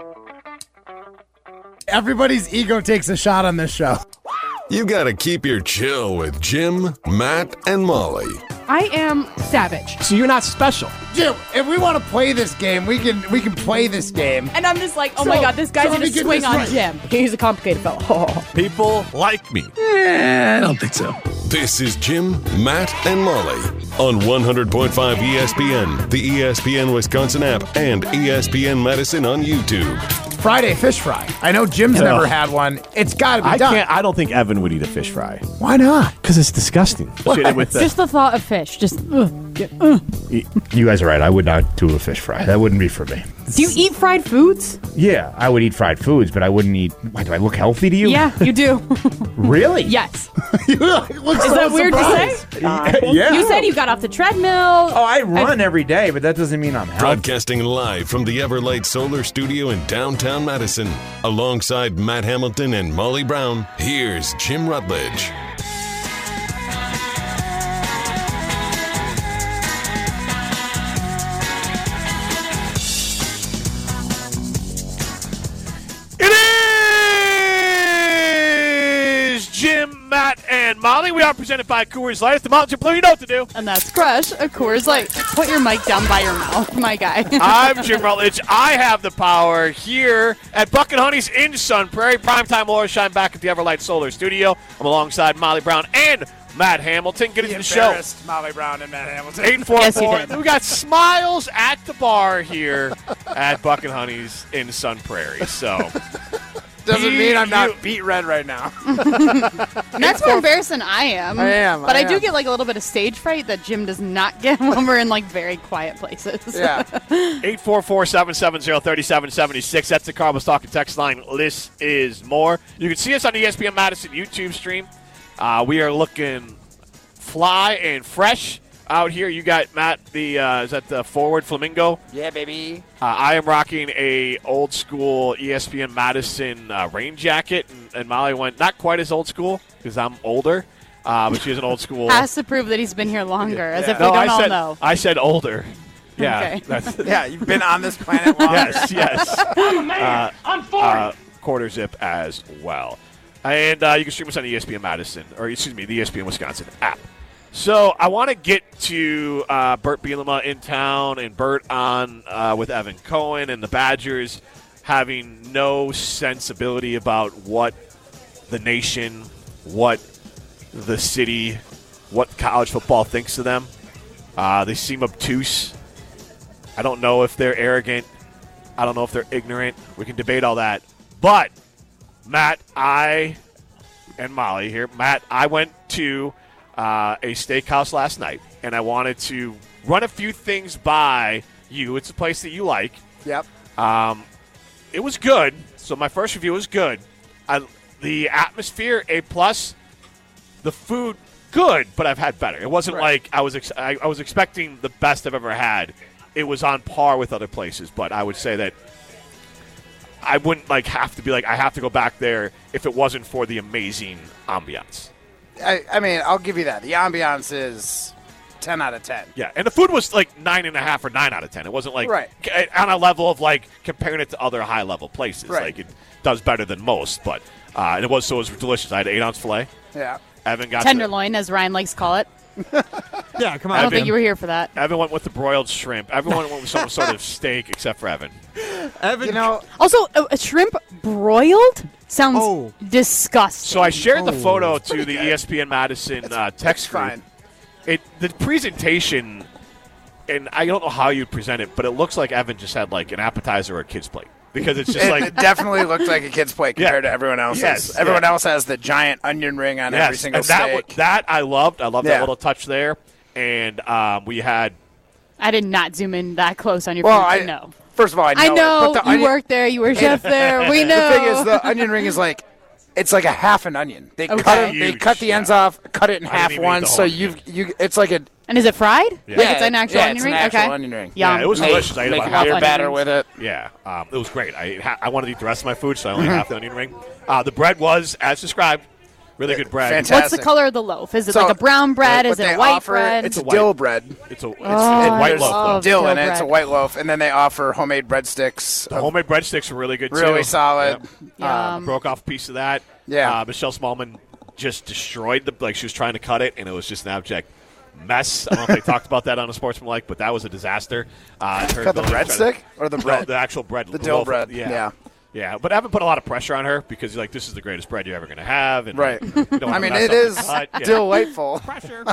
Everybody's ego takes a shot on this show. You gotta keep your chill with Jim, Matt, and Molly. I am savage. So you're not special. Jim, if we want to play this game, we can play this game. And I'm just like, oh my God, this guy's so going to swing on Jim. He's a complicated fellow. People like me. I don't think so. This is Jim, Matt, and Molly on 100.5 ESPN, the ESPN Wisconsin app, and ESPN Madison on YouTube. Friday fish fry. I know Jim's never had one. It's got to be done. I don't think Evan would eat a fish fry. Why not? Because it's disgusting. Just the thought of fish. Just, You guys are right. I would not do a fish fry. That wouldn't be for me. Do you eat fried foods? Yeah, I would eat fried foods, but I wouldn't eat. Why, do I look healthy to you? Yeah, you do. Really? Yes. Is that weird to say? Yeah. You said you got off the treadmill. Oh, I run every day, but that doesn't mean I'm healthy. Broadcasting live from the Everlight Solar Studio in downtown Madison, alongside Matt Hamilton and Molly Brown, here's Jim Rutledge. Jim, Matt, and Molly. We are presented by Coors Light. It's the Mountain Blue. You know what to do. And that's Crush, of course. Like, put your mic down by your mouth, my guy. I'm Jim Rutledge. I have the power here at Buck and Honey's in Sun Prairie. Primetime Laura Shine back at the Everlight Solar Studio. I'm alongside Molly Brown and Matt Hamilton. Get into the show. Molly Brown and Matt Hamilton. 844. Yes, We got smiles at the bar here at Buck and Honey's in Sun Prairie. So Doesn't mean I'm not beat red right now. And that's more embarrassed than I am. I am. But I do get like a little bit of stage fright that Jim does not get when we're in like very quiet places. Yeah. 844-770-3776. That's the Carbos Talking text line. This is more. You can see us on the ESPN Madison YouTube stream. We are looking fly and fresh out here. You got Matt, is that the forward flamingo? Yeah, baby. I am rocking a old school ESPN Madison rain jacket, and Molly went not quite as old school because I'm older, but she has an old school. Has to prove that he's been here longer, as if we No, don't I all said, know. I said older. Yeah, Okay. Yeah, you've been on this planet longer. yes. I'm a man. I'm 40. Quarter zip as well. And you can stream us on the ESPN Madison, or excuse me, the ESPN Wisconsin app. So I want to get to Bert Bielema in town and Bert on with Evan Cohen and the Badgers having no sensibility about what the nation, what the city, what college football thinks of them. They seem obtuse. I don't know if they're arrogant. I don't know if they're ignorant. We can debate all that. But, Matt, and Molly here. Matt, I went to a steakhouse last night, and I wanted to run a few things by you. It's a place that you like. Yep. It was good. So my first review was good. The atmosphere, A+. The food, good, but I've had better. It wasn't like I was expecting the best I've ever had. It was on par with other places, but I would say that I wouldn't have to be I have to go back there if it wasn't for the amazing ambiance. I mean, I'll give you that. The ambiance is 10 out of 10. Yeah, and the food was 9.5 or 9 out of 10. It wasn't Right. on a level of comparing it to other high level places. Right. It does better than most, but and it was delicious. I had an 8-ounce filet. Yeah. Evan got Tenderloin, as Ryan likes to call it. Yeah, come on. I don't think you were here for that. Evan went with the broiled shrimp. Everyone went with some sort of steak except for Evan. Evan, You know, Also, a shrimp broiled sounds disgusting. So I shared the photo to the ESPN Madison text group. fine. The presentation, and I don't know how you present it, but it looks like Evan just had an appetizer or a kid's plate. Because it's just It definitely looked like a kid's plate compared to everyone else's. Yes, Everyone else has the giant onion ring on every single and steak. that I loved. I loved that Yeah. little touch there. And we had I did not zoom in that close on your Well, food I to know. First of all, I know, I know it, but the you onion, worked there. You were chef there. We know. The thing is, the onion ring is it's like a half an onion. They Okay. cut it. They Huge, cut the ends off, cut it in I didn't half even eat once. the So whole it's like a And is it fried? Yeah. Like it's an actual onion it's ring? an actual Okay. onion ring. Yum. it was delicious. I ate Make about a half. beer onion batter rings. with it. Yeah, it was great. I wanted to eat the rest of my food, so I only had half the onion ring. The bread was, as described, Really good bread. Fantastic. What's the color of the loaf? Is it So, like a brown bread? what Is it they a white offer, bread? It's a white. dill bread. It's a white I loaf. love Dill in dill it. It's a bread. white loaf, and then they offer homemade breadsticks. The homemade breadsticks are really good, too. Really solid. Yum. Broke off a piece of that. Yeah. Michelle Smallman just destroyed she was trying to cut it, and it was just an abject mess. I don't know if they talked about that on a Sportsmanlike, but that was a disaster. Cut the breadstick or the bread? No, the actual bread. The dill loaf. bread. Yeah. Yeah, but Evan put a lot of pressure on her because like this is the greatest bread you're ever going to have. And, Right. you don't I wanna mean, mess it up is the cut. Yeah. delightful. Pressure.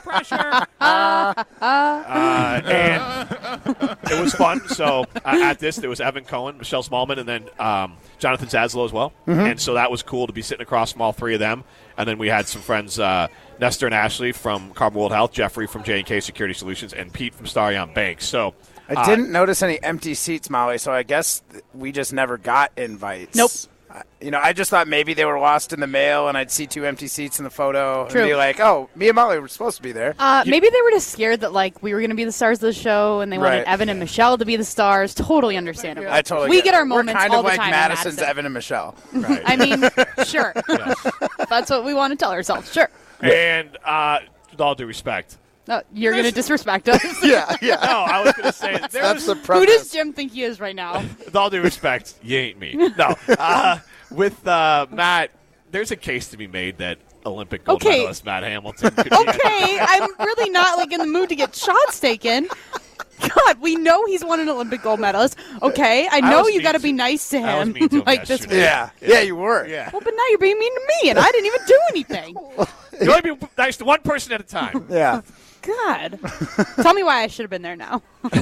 And it was fun. So at this, there was Evan Cohen, Michelle Smallman, and then Jonathan Zaslow as well. Mm-hmm. And so that was cool to be sitting across from all three of them. And then we had some friends, Nestor and Ashley from Carbon World Health, Jeffrey from J&K Security Solutions, and Pete from Starion Bank. So I didn't notice any empty seats, Molly, so I guess we just never got invites. Nope. I just thought maybe they were lost in the mail, and I'd see 2 empty seats in the photo True. and be like, "Oh, me and Molly were supposed to be there." Maybe they were just scared that like we were going to be the stars of the show, and they wanted Right. Evan and Michelle to be the stars. Totally understandable. I totally. We get get our it. moments We're kind all of the like time. in Madison's Madison. Evan and Michelle. right. I mean, sure. That's what we want to tell ourselves. Sure. And with all due respect. No, you're going to disrespect us. yeah. No, I was going to say there That's the was, premise. Who does Jim think he is right now? with all due respect, you ain't me. No. With Matt, there's a case to be made that Olympic gold Okay. medalist Matt Hamilton could be. Okay, I'm really not like in the mood to get shots taken. God, we know he's won an Olympic gold medalist. Okay, I know was you mean got to to- be nice to I was him. mean to him like this. yesterday. Yeah, you were. Yeah. Well, but now you're being mean to me, and I didn't even do anything. You only be nice to one person at a time. Yeah. God, tell me why I should have been there now.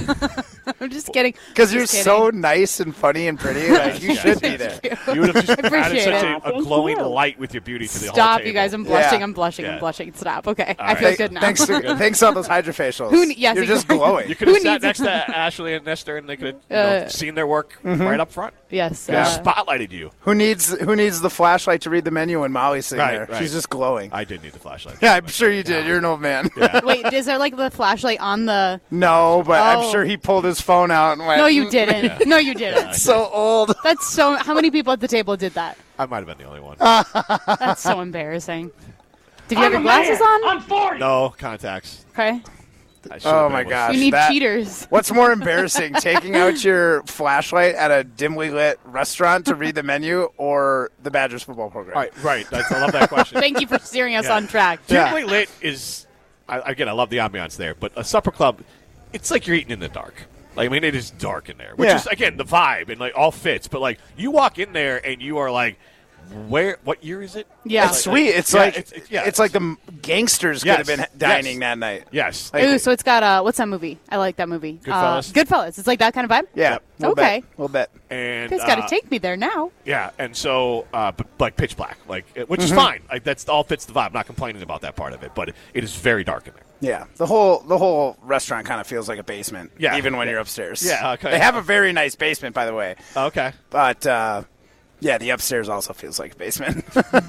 I'm just kidding. Because you're Just kidding. so nice and funny and pretty. Like, you should be there. You would have just added appreciate such it. a glowing light with your beauty to the whole Stop, table. you guys. I'm blushing. Yeah. I'm blushing. Yeah. I'm blushing. Stop. Okay, I right. feel good now. Thanks to all those hydrofacials. Yes, you're just exactly. glowing. You could have Who sat needs next to Ashley and Nestor, and they could have seen their work Mm-hmm. right up front. Yes. Could have spotlighted you. Who needs the flashlight to read the menu when Molly's sitting Right, there? right. She's just glowing. I did need the flashlight. Yeah, I'm sure you did. You're an old man. Wait, is there like the flashlight on the? No, but Oh. I'm sure he pulled his phone out and went. No, you didn't. No, you didn't. So old. That's so. How many people at the table did that? I might have been the only one. That's so embarrassing. Did you have your glasses on? I'm 40. No contacts. Okay. I should've Oh been my able to gosh. We need that- cheaters. What's more embarrassing, taking out your flashlight at a dimly lit restaurant to read the menu, or the Badgers football program? All right. I love that question. Thank you for steering us Yeah. on track. Yeah. Dimly lit is, again, I love the ambiance there, but a supper club, it's like you're eating in the dark. Like, I mean, it is dark in there, which Yeah. is, again, the vibe and, like, all fits. But, like, you walk in there and you are like, what year is it? Yeah. It's sweet. It's Yeah, like it's- it's like the gangsters could Yes. have been Yes. dining that night. Yes. Like- Ooh, so it's got what's that movie? I like that movie. Goodfellas? Goodfellas. It's like that kind of vibe. Yeah. Yep. Little Okay. Bit, little bit. And You guys got to take me there now. Yeah, and so, but like pitch black, which Mm-hmm. is fine. Like that's all fits the vibe. I'm not complaining about that part of it, but it is very dark in there. Yeah, the whole restaurant kind of feels like a basement. Yeah. even when Yeah. you're upstairs. Yeah, okay. They have a very nice basement, by the way. Okay, But yeah, the upstairs also feels like a basement.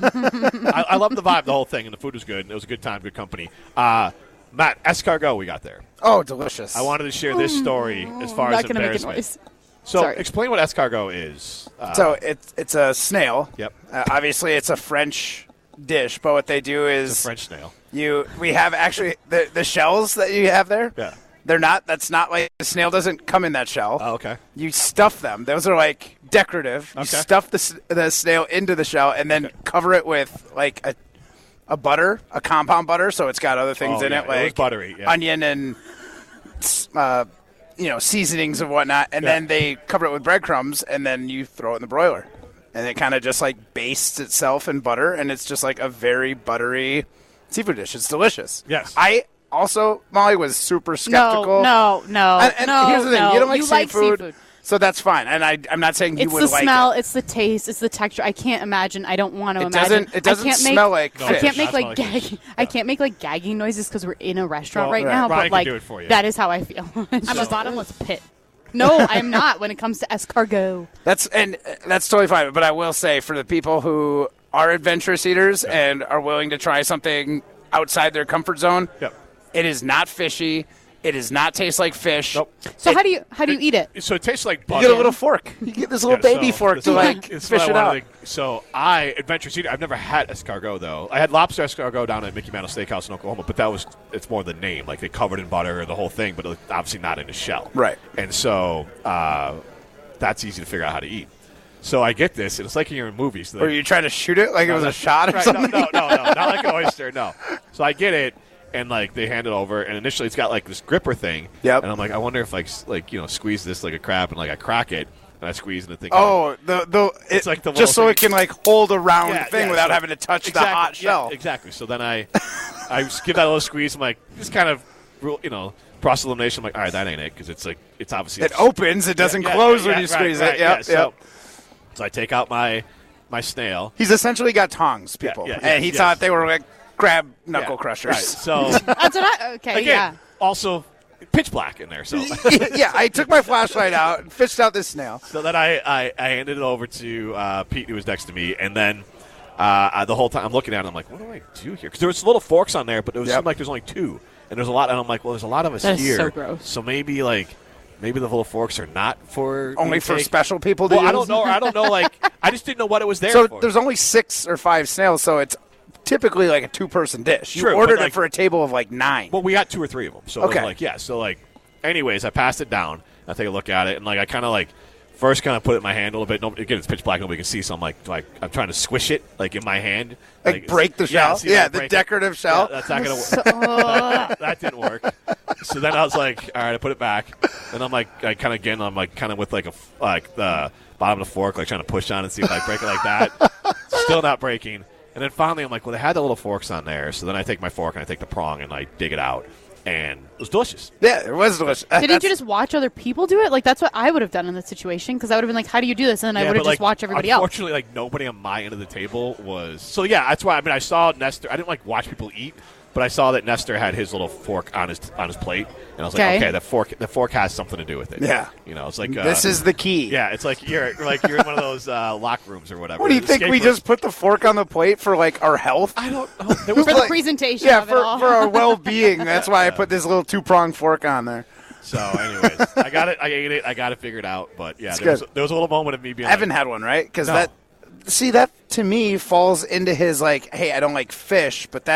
I love the vibe, the whole thing, and the food was good. And it was a good time, good company. Matt, escargot, we got there. Oh, delicious. I wanted to share this story as far I'm not as going to make a embarrassment. noise. So, Sorry. explain what escargot is. So it's a snail. Yep. Obviously, it's a French dish, but what they do It's a is French snail. we have actually the shells that you have there. Yeah. They're not. That's not like the snail doesn't come in that shell. Oh, okay. You stuff them. Those are like decorative. You Okay. stuff the snail into the shell and then cover it with like a butter, a compound butter, so it's got other things Oh, in yeah, it it was like buttery, yeah. onion and seasonings and whatnot, and Yeah. then they cover it with breadcrumbs, and then you throw it in the broiler, and it kind of just like bastes itself in butter, and it's just like a very buttery seafood dish. It's delicious. Yes. I also, Molly, was super skeptical. No. And no, here's the thing: no. you don't like You seafood, so that's fine. And I'm not saying you It's would the like smell, it. it's the taste, it's the texture. I can't imagine. I don't want to It imagine. doesn't- it doesn't I can't smell like I can't fish. make Not like smell like gagging. I can't make like gagging noises because we're in a restaurant Well, right right. now. Ryan But can like do it for you. that is how I feel. I'm a bottomless pit. No, I'm not. When it comes to escargot, That's totally fine. But I will say, for the people who are adventurous eaters and are willing to try something outside their comfort zone, Yep. it is not fishy. It does not taste like fish. Nope. So how do you eat it? So it tastes like You butter. get a little fork. You get this little baby fork to like it's fish what I it out. wanted to- so I adventurous eater. I've never had escargot though. I had lobster escargot down at Mickey Mantle Steakhouse in Oklahoma, but it's more the name. Like they covered in butter, the whole thing, but it was obviously not in a shell. Right. And so that's easy to figure out how to eat. So I get this, and it's like you're in movies. Were you trying to shoot it like it was a shot or Right, something? No, not like an oyster. No. So I get it. And like they hand it over, and initially it's got like this gripper thing. Yep. And I'm like, I wonder if squeeze this like a crab, and like I crack it, and I squeeze, and the thing. It's like the just so little it can like hold a round Yeah, thing yeah, without so- having to touch the Exactly, hot yeah, shell. exactly. So then I give that a little squeeze. I'm like, just kind of, process elimination. I'm like, all right, that ain't it, because it's obviously It opens. It doesn't close when you squeeze it. Yep, So I take out my snail. He's essentially got tongs, people, yeah, and he yes. thought they were like crab knuckle Yeah, crushers. Right. So That's what again, yeah. also pitch black in there. So yeah, I took my flashlight out and fished out this snail. So then I handed it over to Pete, who was next to me, and then the whole time I'm looking at it, I'm like, what do I do here? Because there was little forks on there, but it seemed like there's only two, and there's a lot. And I'm like, well, there's a lot of us That is here, so gross. So maybe the little forks are not for Only me to for take. special people to Well, use? I don't know. I don't know. Like I just didn't know what it was there So for. there's only 6 or 5 snails, so it's typically like a 2-person dish. You True, but, ordered like- it for a table of like 9. Well, we got 2 or 3 of them. So Okay. it was anyways, I passed it down. I take a look at it, and I kind of first kind of put it in my hand a little bit. No, again, it's pitch black, nobody can see. So I'm like, I'm trying to squish it in my hand, Like break the shell? see Yeah, that, the break it. decortive shell? Yeah, that's not gonna work. That didn't work. So then I was like, all right, I put it back, and I'm like, with the bottom of the fork, trying to push on and see if I break it like that. Still not breaking. And then finally, I'm like, well, they had the little forks on there. So then I take my fork and I take the prong and I dig it out, and it was delicious. Yeah, it was delicious. Didn't you just watch other people do it? Like that's what I would have done in this situation because I would have been like, "How do you do this?" And then I would have just watched everybody else. Unfortunately, nobody on my end of the table was. So yeah, that's why. I saw Nestor. I didn't watch people eat, but I saw that Nestor had his little fork on his plate, and I was like, okay, the fork has something to do with it. Yeah. It's like this is the key. Yeah, it's like you're in one of those locker rooms or whatever. What do you think? Escape We rooms. just put the fork on the plate for our health? I don't know. There was For the like- presentation Yeah, of it all. for our well-being. That's why I put this little 2-pronged fork on there. So, anyways, I got it. I ate it. I got it figured out. But yeah, It's there was good. a little moment of me being Evan like, had one, right? Because No. that to me falls into his hey, I don't like fish, but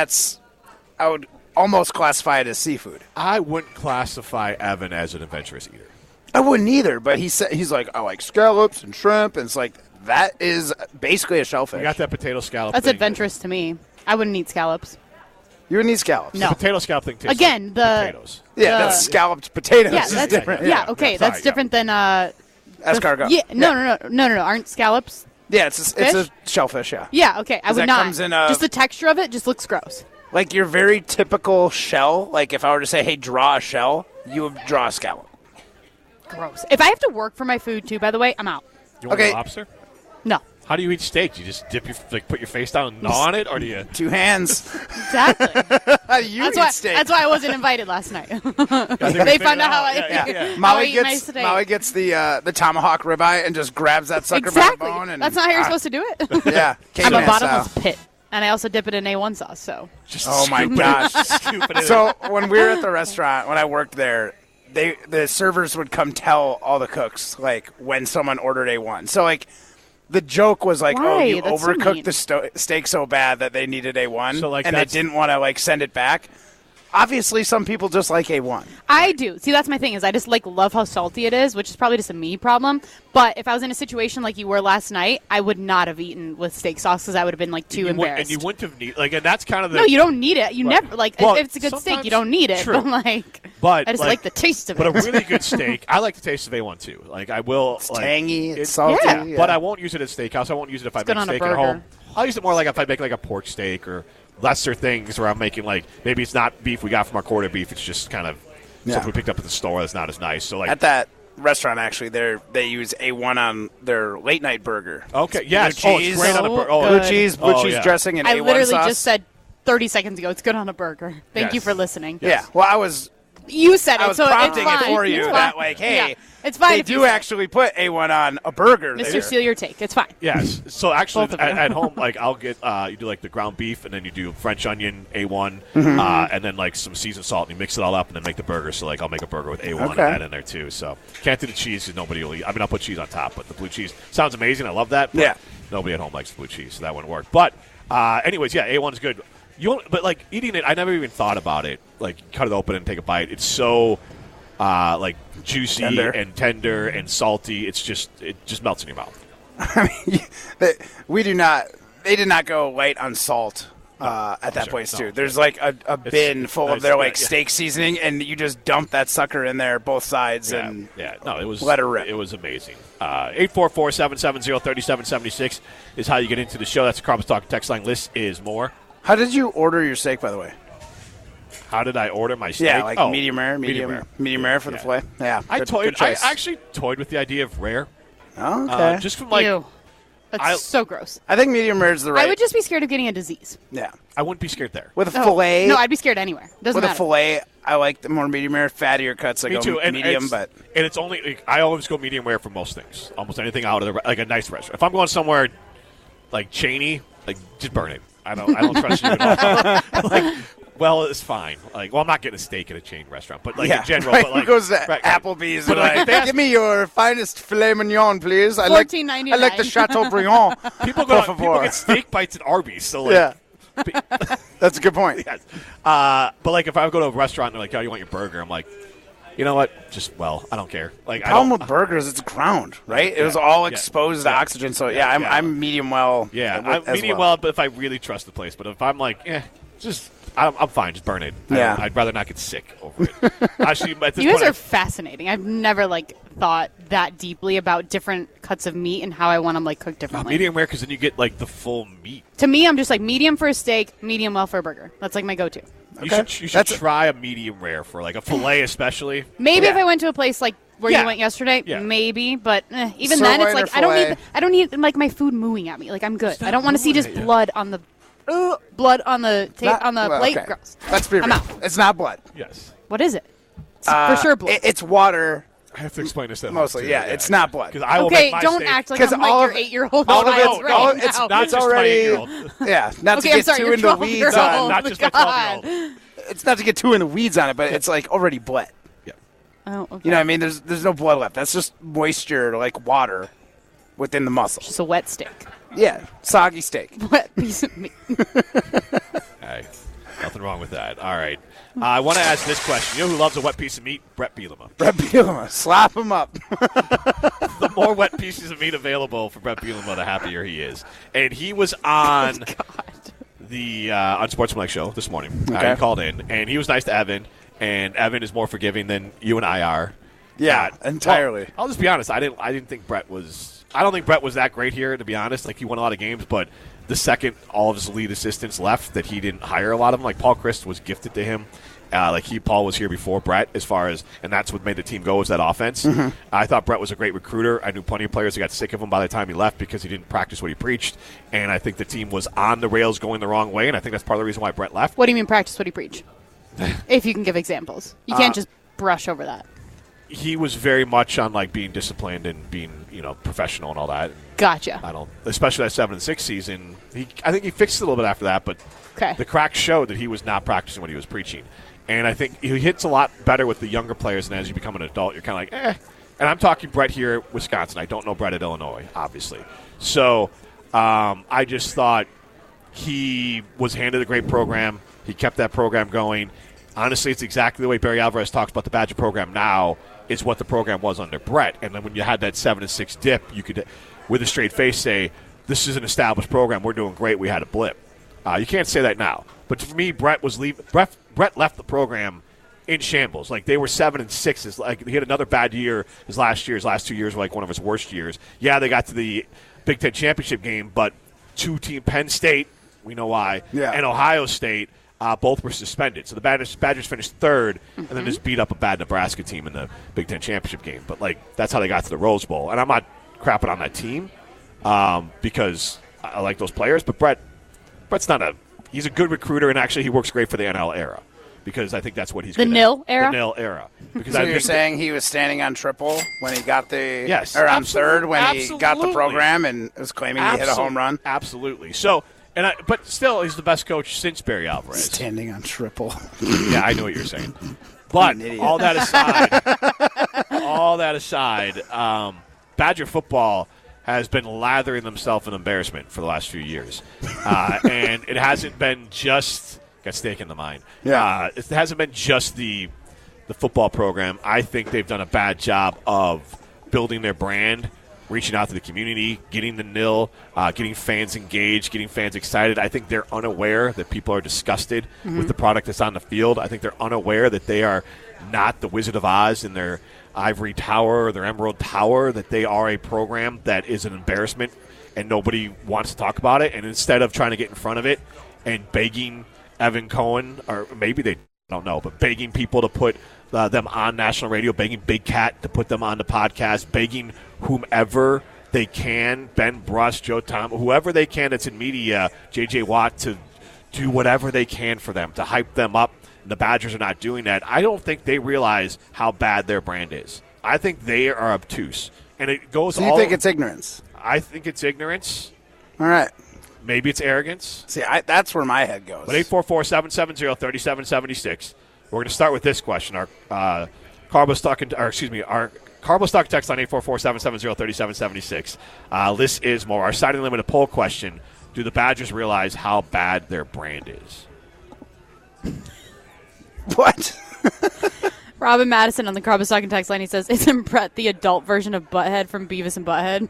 I would almost classify it as seafood. I wouldn't classify Evan as an adventurous eater. I wouldn't either, but he's like, I like scallops and shrimp, and it's like that is basically a shellfish. We got that potato scallop. That's thing. adventurous to me. I wouldn't eat scallops. You would need scallops. No. The potato scallop thing tastes Again, like the- potatoes. Yeah, The- that's scalloped potatoes. Yeah, is that's different. Yeah, okay, Yeah, that's sorry, different than Escargot. Yeah, no. Aren't scallops? Yeah, it's a Fish? shellfish, yeah. Yeah, okay. I 'Cause would that not. comes in, just the texture of it just looks gross. Like your very typical shell, like if I were to say, hey, draw a shell, you would draw a scallop. Gross. If I have to work for my food too, by the way, I'm out. You want Okay. a lobster? No. How do you eat steak? Do you just put your face down and gnaw on it, or do you? 2 hands. Exactly. How do you that's eat why. steak? That's why I wasn't invited last night. They They found out how I Yeah. how I Molly eat my gets steak. Molly gets the tomahawk ribeye and just grabs that sucker Exactly. by the bone. And, That's not how you're supposed to do it. Yeah, I'm a caveman bottomless style. pit, and I also dip it in A1 sauce. So Just Oh my scoop it- gosh! scoop it in. So when we were at the restaurant, when I worked there, the servers would come tell all the cooks when someone ordered A1. So the joke was oh, Why? you That's so mean. overcooked the steak so bad that they needed A1, So, and they that's- didn't want to send it back. Obviously, some people just like A1. I do. See, that's my thing is I just love how salty it is, which is probably just a me problem. But if I was in a situation like you were last night, I would not have eaten with steak sauce because I would have been too embarrassed. And you wouldn't have need and that's kind of the. No, you don't need it. You Right. never Well, if it's a good steak, sometimes- you don't need it. True. But But I just like the taste of But it. a really good steak, I like the taste of A1 too. I will. It's tangy, it's salty. Yeah. Yeah. But I won't use it at steakhouse. I won't use it if I good make on a steak at burger. home. I'll use it more if I make a pork steak or lesser things where I'm making maybe it's not beef we got from our quarter beef. It's just kind of something we picked up at the store that's not as nice. So At that restaurant, actually, they use A1 on their late night burger. okay, yeah, Blue oh, cheese. it's great on a So burger. Oh, good. Blue cheese yeah. dressing, and I A1 literally sauce. just said 30 seconds ago it's good on a burger. Thank you Yes. for listening. Yeah. Well, I was You said it, I was so prompting it's it fine. for you. It's That fine. like, hey, Yeah. It's fine they if you do say it. actually put A1 on a burger. Mr. there. Steal your take. It's fine. Yes. So actually, Both of you. at home, like I'll get you do like the ground beef, and then you do French onion A1, Mm-hmm. and then like some seasoned salt, and you mix it all up, and then make the burger. So like I'll make a burger with A1 and Okay. that in there too. So can't do the cheese because nobody will eat. I mean, I'll put cheese on top, but the blue cheese sounds amazing. I love that. But Yeah. Nobody at home likes blue cheese, so that wouldn't work. But anyways, yeah, A1 is good. But like eating it, I never even thought about it. Like cut it open and take a bite. It's so like juicy and tender and salty. It just melts in your mouth. We do not. They did not go light on salt at that place too. There's like a bin full of their like steak seasoning, and you just dump that sucker in there, both sides, and No, it was let her rip. It was amazing. 844-770-3776 is how you get into the show. That's the Crumbs Talk text line. List is more. How did you order your steak, by the way? How did I order my steak? Yeah, like medium rare, medium rare for the fillet. Yeah, I good choice. actually toyed with the idea of rare. Oh, okay. Just from like, Ew. That's so gross. I think medium rare is the right. I would just be scared of getting a disease. Yeah, I wouldn't be scared there. with a fillet. No, I'd be scared anywhere. Doesn't with matter. a fillet, I like the more medium rare, fattier cuts. Like Me too. And medium, it's, but and it's only like, I always go medium rare for most things. Almost anything out of the like a nice restaurant. If I'm going somewhere like Cheney, like just burn it. I don't trust you at all. Like, well, it's fine. Like, well, I'm not getting a steak at a chain restaurant, but like in general. right. But like, Who goes to right. Applebee's But, and like, like, they ask- give me your finest filet mignon, please. I like $14.99. the Chateaubriand. people Por people favor. get steak bites at Arby's. So like, Yeah, that's a good point. yes. But like if I go to a restaurant and they're like, "Oh, you want your burger?" I'm like, you know what? Just I don't care. Like, Problem with burgers, it's ground, right? It was all exposed to yeah. oxygen. So Yeah, I'm yeah. I'm medium well. Yeah, as I'm medium well, but if I really trust the place. But if I'm like, I'm fine. Just burn it. Yeah. I'd rather not get sick over it. Actually, at this You guys point, are fascinating. I've never thought that deeply about different cuts of meat and how I want them cooked differently. medium rare because then you get like the full meat. To me, I'm just medium for a steak, medium well for a burger. That's my go-to. You should That's- try a medium rare for like a fillet, especially. Maybe Yeah. if I went to a place where Yeah. you went yesterday, Yeah. maybe. But even then, it's Sirloin or I don't filet? need my food mooing at me. I'm good. not I don't want to see mooing just at you. blood on the Not- well, plate. okay. Gross. Let's be I'm real. out. It's not blood. Yes, What is it? It's for sure blood. It's water. I have to explain this. Mostly, yeah, it's not blood. Because I will Okay, make my don't steak. act like 'Cause I'm all your of- 8-year-old. all of right it's- now. all- it's Not It's just already- my 8-year-old. Yeah, not Okay, to I'm get sorry, too you're in the weeds 12-year-old. on. Not just my 12-year-old. It's not to get too in the weeds on it, but it's already bled. Oh, okay. You know what I mean? There's no blood left. That's just moisture, like water, within the muscle. Just a wet steak. Yeah, soggy steak. Wet piece of meat. Hey, nothing wrong with that. All right. I want to ask this question. You know who loves a wet piece of meat? Brett Bielema. Brett Bielema, slap him up. The more wet pieces of meat available for Brett Bielema, the happier he is. And he was on the Unsportsmanlike show this morning. Okay. He called in, and he was nice to Evan. And Evan is more forgiving than you and I are. Yeah, entirely. Well, I'll just be honest. I didn't think Brett was. I don't think Brett was that great here, to be honest. Like, he won a lot of games, but the second all of his lead assistants left, that he didn't hire a lot of them. Like, Paul Christ was gifted to him. Paul was here before Brett, and that's what made the team go, was that offense. Mm-hmm. I thought Brett was a great recruiter. I knew plenty of players who got sick of him by the time he left because he didn't practice what he preached. And I think the team was on the rails going the wrong way, and I think that's part of the reason why Brett left. What do you mean practice what he preach? If you can give examples. You can't just brush over that. He was very much on being disciplined and being professional and all that. Gotcha. I don't, especially that 7-6 season. I think he fixed it a little bit after that, but Okay. the cracks showed that he was not practicing what he was preaching. And I think he hits a lot better with the younger players, and as you become an adult, you're kind of like, eh. And I'm talking Brett here at Wisconsin. I don't know Brett at Illinois, obviously. So I just thought he was handed a great program. He kept that program going. Honestly, it's exactly the way Barry Alvarez talks about the Badger program now is what the program was under Brett. And then when you had that 7-6 dip, you could, with a straight face, say, this is an established program. We're doing great. We had a blip. You can't say that now. But for me, Brett left the program in shambles. Like, they were 7-6. Like, he had another bad year. His last 2 years were like one of his worst years. Yeah, they got to the Big Ten championship game, but two-team Penn State, we know why, and Ohio State, both were suspended. So the Badgers finished third and then just beat up a bad Nebraska team in the Big Ten championship game. But, that's how they got to the Rose Bowl. And I'm not crapping on that team because I like those players. But Brett's not he's a good recruiter, and actually he works great for the NL era. because I think that's what he's The good nil at. era? The nil era. Because So I you're think saying he was standing on triple when he got the Yes, or on absolutely, third when he got the absolutely. program and was claiming he hit a home run? Absolutely. So, but still, he's the best coach since Barry Alvarez. Standing on triple. Yeah, I know what you're saying. But an idiot. all that aside, Badger football has been lathering themselves in embarrassment for the last few years, and it hasn't been just got steak in the mind. Yeah. It hasn't been just the football program. I think they've done a bad job of building their brand, reaching out to the community, getting the nil, getting fans engaged, getting fans excited. I think they're unaware that people are disgusted with the product that's on the field. I think they're unaware that they are not the Wizard of Oz in their ivory tower or their emerald tower, that they are a program that is an embarrassment and nobody wants to talk about it. And instead of trying to get in front of it and begging Evan Cohen, or maybe they don't know, but begging people to put them on national radio, begging Big Cat to put them on the podcast, begging whomever they can, Ben Bruss, Joe Tom, whoever they can that's in media, J.J. Watt, to do whatever they can for them, to hype them up. The Badgers are not doing that. I don't think they realize how bad their brand is. I think they are obtuse. And it goes So you think it's ignorance? I think it's ignorance. All right. Maybe it's arrogance. See, that's where my head goes. But 844-770-3776. We're going to start with this question. Our Carbo Stock text line 844-770-3776. This is more our Siding Limited poll question. Do the Badgers realize how bad their brand is? What? Robin Madison on the Carbo Stock text line, he says, isn't Brett the adult version of Butthead from Beavis and Butthead?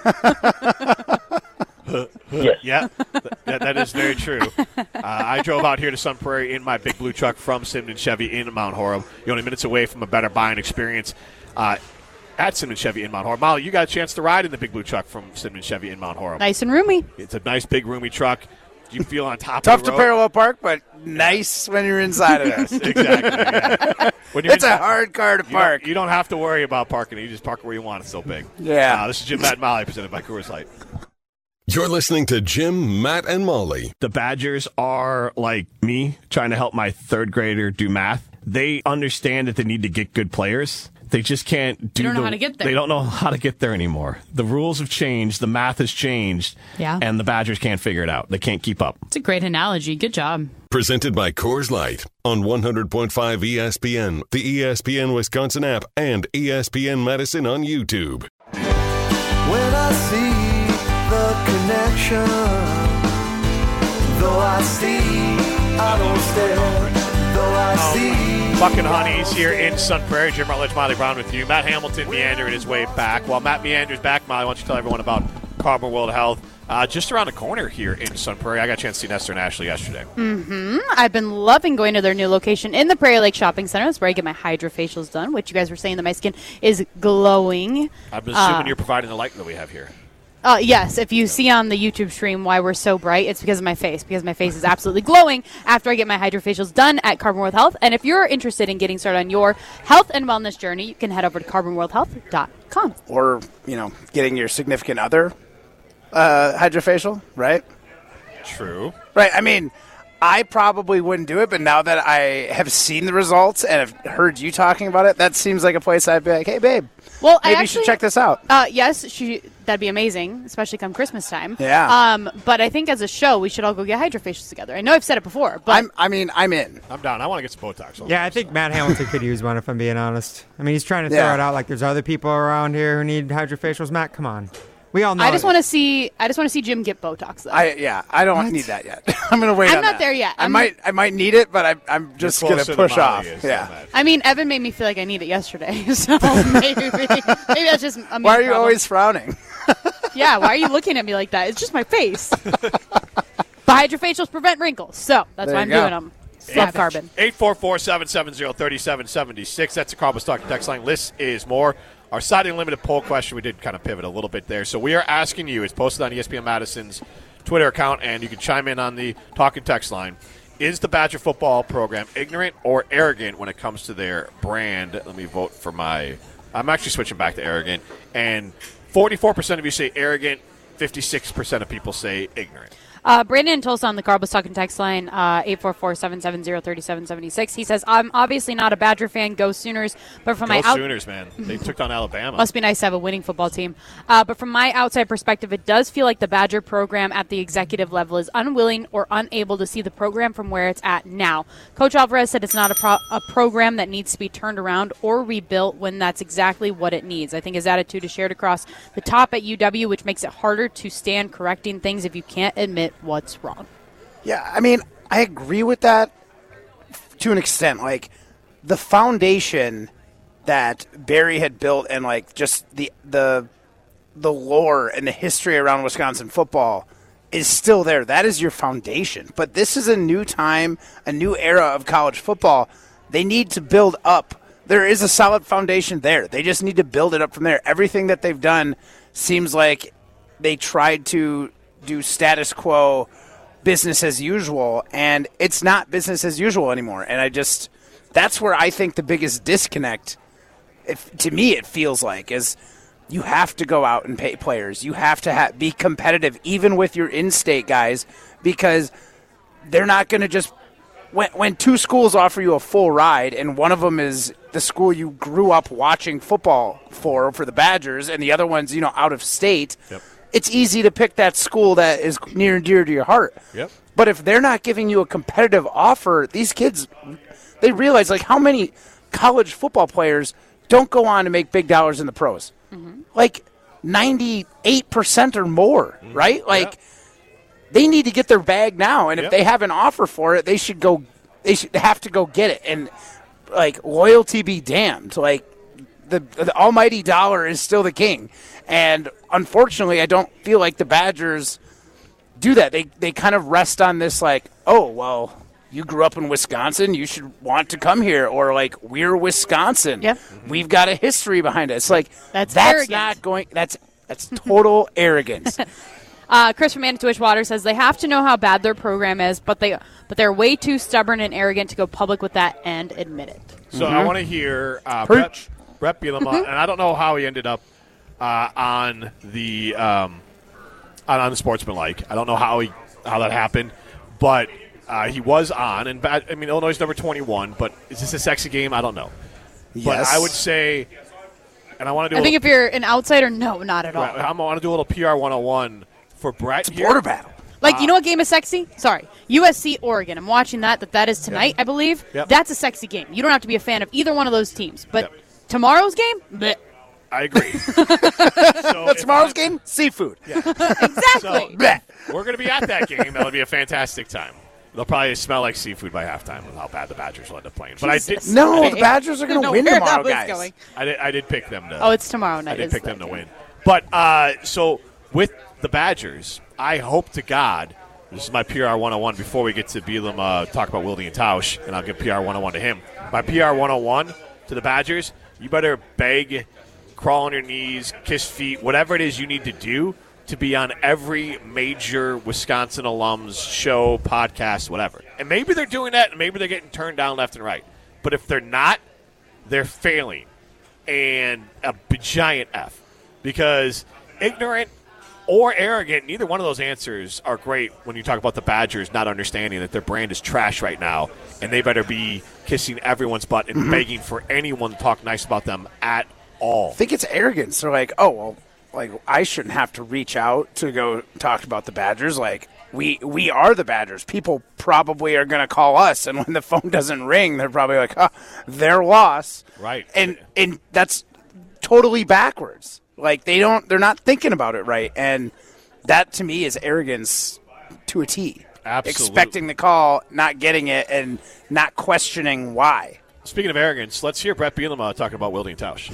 Yeah, that is very true. I drove out here to Sun Prairie in my big blue truck from Simon Chevy in Mount Horeb. You're only minutes away from a better buying experience at Simon Chevy in Mount Horeb. Molly, you got a chance to ride in the big blue truck from Simon Chevy in Mount Horeb. Nice and roomy. It's a nice, big, roomy truck. You feel on top Tough of the to road. parallel park, but nice when you're inside of it. Exactly. Yeah. When you're It's a inside- hard car to park. You don't have to worry about parking. You just park where you want. It's so big. Yeah. This is Jim, Matt, and Molly, presented by Coors Light. You're listening to Jim, Matt, and Molly. The Badgers are like me trying to help my third grader do math. They understand that they need to get good players. They just can't do They don't know how to get there. They don't know how to get there anymore. The rules have changed. The math has changed. Yeah. And the Badgers can't figure it out. They can't keep up. It's a great analogy. Good job. Presented by Coors Light on 100.5 ESPN, the ESPN Wisconsin app, and ESPN Madison on YouTube. When I see the connection, though I see, I don't stare, though I see. Fucking Honeys here in Sun Prairie. Jim Rutledge, Molly Brown with you. Matt Hamilton meandering his way back. While Matt meanders back, Molly, why don't you tell everyone about Carbon World Health? Just around the corner here in Sun Prairie. I got a chance to see Nestor and Ashley yesterday. I've been loving going to their new location in the Prairie Lake Shopping Center. That's where I get my hydrofacials done, which you guys were saying that my skin is glowing. I'm assuming you're providing the light that we have here. Yes, if you see on the YouTube stream why we're so bright, it's because of my face, because my face is absolutely glowing after I get my hydrofacials done at Carbon World Health. And if you're interested in getting started on your health and wellness journey, you can head over to carbonworldhealth.com. Or, getting your significant other hydrofacial, right? True. Right. I mean, I probably wouldn't do it, but now that I have seen the results and have heard you talking about it, that seems like a place I'd be like, hey, babe, Well, maybe you should check this out. Yes, that'd be amazing, especially come Christmas time. Yeah. But I think as a show, we should all go get hydrofacials together. I know I've said it before, but I'm in. I'm down. I want to get some Botox. Yeah, I think Matt Hamilton could use one, if I'm being honest. I mean, he's trying to throw Yeah. it out like there's other people around here who need hydrofacials. Matt, come on. We all know. I just want to see Jim get Botox. Though. I don't need that yet. I'm gonna wait. I'm on not that. there yet. I might need it, but I'm just gonna closer than push Molly off. is, Yeah. so Matt. I mean, Evan made me feel like I need it yesterday, so maybe that's just a me Why are you problem. always frowning? Yeah, why are you looking at me like that? It's just my face. But hydrofacials prevent wrinkles, so that's There why you I'm go. doing them. Love carbon. 844-770-3776. That's the Carbon Stock text line. This is more. Our Siding Limited poll question, we did kind of pivot a little bit there. So we are asking you, it's posted on ESPN Madison's Twitter account, and you can chime in on the talk and text line. Is the Badger football program ignorant or arrogant when it comes to their brand? Let me vote for I'm actually switching back to arrogant. And 44% of you say arrogant, 56% of people say ignorant. Brandon in Tulsa on the Carbos Talking text line, 844-770-3776. He says, I'm obviously not a Badger fan. Go Sooners. But from my Sooners, man. They took down Alabama. Must be nice to have a winning football team. But from my outside perspective, it does feel like the Badger program at the executive level is unwilling or unable to see the program from where it's at now. Coach Alvarez said it's not a program that needs to be turned around or rebuilt when that's exactly what it needs. I think his attitude is shared across the top at UW, which makes it harder to stand correcting things if you can't admit what's wrong. Yeah, I mean, I agree with that to an extent. Like, the foundation that Barry had built and, like, just the lore and the history around Wisconsin football is still there. That is your foundation. But this is a new time, a new era of college football. They need to build up. There is a solid foundation there. They just need to build it up from there. Everything that they've done seems like they tried to do status quo, business as usual, and it's not business as usual anymore. And that's where I think the biggest disconnect, to me it feels like, is you have to go out and pay players. You have to be competitive, even with your in-state guys, because they're not going to just when two schools offer you a full ride, and one of them is the school you grew up watching football for the Badgers, and the other one's out of state. Yep. It's easy to pick that school that is near and dear to your heart. Yep. But if they're not giving you a competitive offer, these kids, they realize like how many college football players don't go on to make big dollars in the pros. Mm-hmm. Like 98% or more, right? Like they need to get their bag now, and if they have an offer for it, they should have to go get it. And like loyalty be damned. Like the almighty dollar is still the king. And unfortunately, I don't feel like the Badgers do that. They kind of rest on this like, oh, well, you grew up in Wisconsin, you should want to come here. Or like, we're Wisconsin. Yep. We've got a history behind it. It's like, that's not going – that's total arrogance. Chris from Manitowish Water says they have to know how bad their program is, but they're way too stubborn and arrogant to go public with that and admit it. So I want to hear Brett Bielema, and I don't know how he ended up on the Sportsmanlike. I don't know how that happened, but he was on. And Illinois is number 21, but is this a sexy game? I don't know. Yes. But I would say, and I want to do. I think if you're an outsider, no, not at all. I want to do a little PR 101 for Brett. It's a border battle. Like, you know what game is sexy? Sorry. USC, Oregon. I'm watching that is tonight, I believe. Yep. That's a sexy game. You don't have to be a fan of either one of those teams. But tomorrow's game? Bleh. I agree. Tomorrow's game? Seafood. Yeah. Exactly. So, we're going to be at that game. That'll be a fantastic time. They'll probably smell like seafood by halftime with how bad the Badgers will end up playing. But the Badgers are going to win tomorrow, guys. I did pick them to. Oh, it's tomorrow night. I did pick them to win. But so with the Badgers, I hope to God, this is my PR 101 before we get to Bielema talk about Wilding and Tausch, and I'll give PR 101 to him. My PR 101 to the Badgers, you better beg, crawl on your knees, kiss feet, whatever it is you need to do to be on every major Wisconsin alums show, podcast, whatever. And maybe they're doing that, and maybe they're getting turned down left and right. But if they're not, they're failing. And a giant F. Because ignorant or arrogant, neither one of those answers are great when you talk about the Badgers not understanding that their brand is trash right now, and they better be kissing everyone's butt and begging for anyone to talk nice about them at all. I think it's arrogance. They're like, oh, well, like I shouldn't have to reach out to go talk about the Badgers. Like, we are the Badgers. People probably are going to call us, and when the phone doesn't ring, they're probably like, their loss. Right. And that's totally backwards. Like, they're not thinking about it right. And that, to me, is arrogance to a T. Absolutely. Expecting the call, not getting it, and not questioning why. Speaking of arrogance, let's hear Brett Bielema talking about Wilding and Tausch.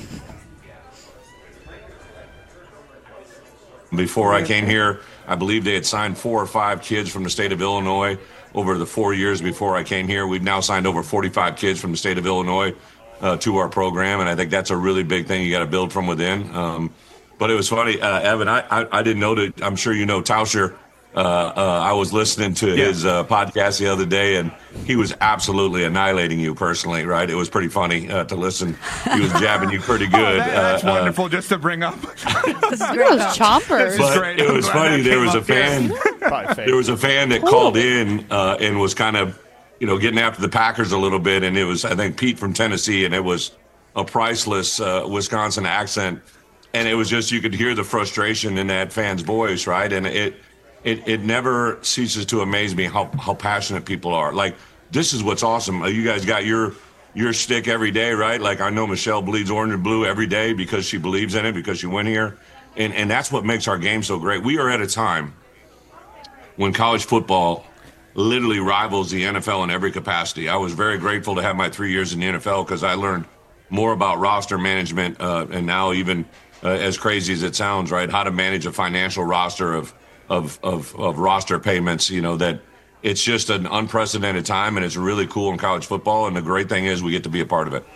Before I came here, I believe they had signed 4 or 5 kids from the state of Illinois over the 4 years before I came here. We've now signed over 45 kids from the state of Illinois to our program, and I think that's a really big thing you got to build from within. But it was funny, Evan, I didn't know that. I'm sure you know Tauscher. I was listening to his podcast the other day, and he was absolutely annihilating you personally, right? It was pretty funny to listen. He was jabbing you pretty good. That's wonderful just to bring up. This is great. Chompers. But it was funny. There was a fan. Probably fake. There was a fan that called in and was kind of, getting after the Packers a little bit, and it was, I think, Pete from Tennessee, and it was a priceless Wisconsin accent, and it was just, you could hear the frustration in that fan's voice, right? And it never ceases to amaze me how passionate people are. Like, this is what's awesome. You guys got your shtick every day, right? Like, I know Michelle bleeds orange and blue every day because she believes in it, because she went here. And that's what makes our game so great. We are at a time when college football literally rivals the NFL in every capacity. I was very grateful to have my 3 years in the NFL because I learned more about roster management and now even as crazy as it sounds, right, how to manage a financial roster of roster payments, that it's just an unprecedented time, and it's really cool in college football. And the great thing is we get to be a part of it.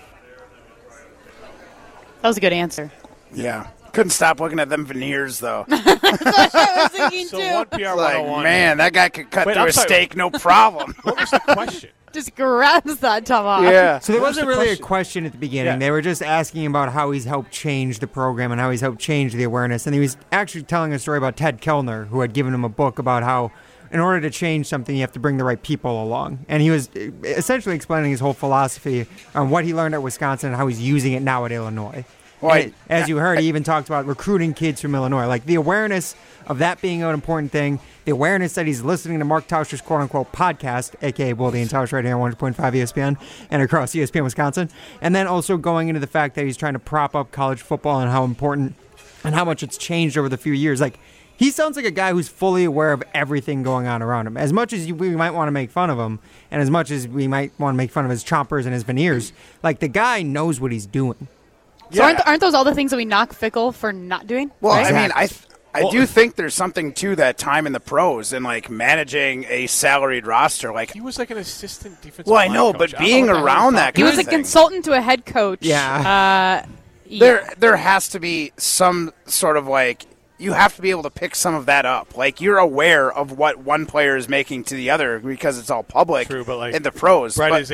That was a good answer. Yeah. Couldn't stop looking at them veneers, though. That's what I was thinking, So too. one PR Like, 101. man, that guy could cut Wait, through I'm a sorry. steak, no problem. What was the question? Just grabs that tomahawk. Yeah. So there What was wasn't the really question? a question at the beginning. Yeah. They were just asking about how he's helped change the program and how he's helped change the awareness. And he was actually telling a story about Ted Kellner, who had given him a book about how in order to change something, you have to bring the right people along. And he was essentially explaining his whole philosophy on what he learned at Wisconsin and how he's using it now at Illinois. Right. And as you heard, he even talked about recruiting kids from Illinois. Like, the awareness of that being an important thing, the awareness that he's listening to Mark Tauscher's quote-unquote podcast, a.k.a. Boldy and Tauscher right here on 100.5 ESPN and across ESPN Wisconsin, and then also going into the fact that he's trying to prop up college football and how important and how much it's changed over the few years. Like, he sounds like a guy who's fully aware of everything going on around him. As much as we might want to make fun of him, and as much as we might want to make fun of his chompers and his veneers, like, the guy knows what he's doing. So aren't those all the things that we knock Fickle for not doing? Well, right? I mean, I do think there's something to that time in the pros and, like, managing a salaried roster. Like, He was like an assistant defensive well, I line know, coach. but I don't being know what the hell around he's that He kind was of a thing. consultant to a head coach. Yeah. There has to be some sort of, like, you have to be able to pick some of that up. Like, you're aware of what one player is making to the other because it's all public. True, but, like, in the pros. Brett but is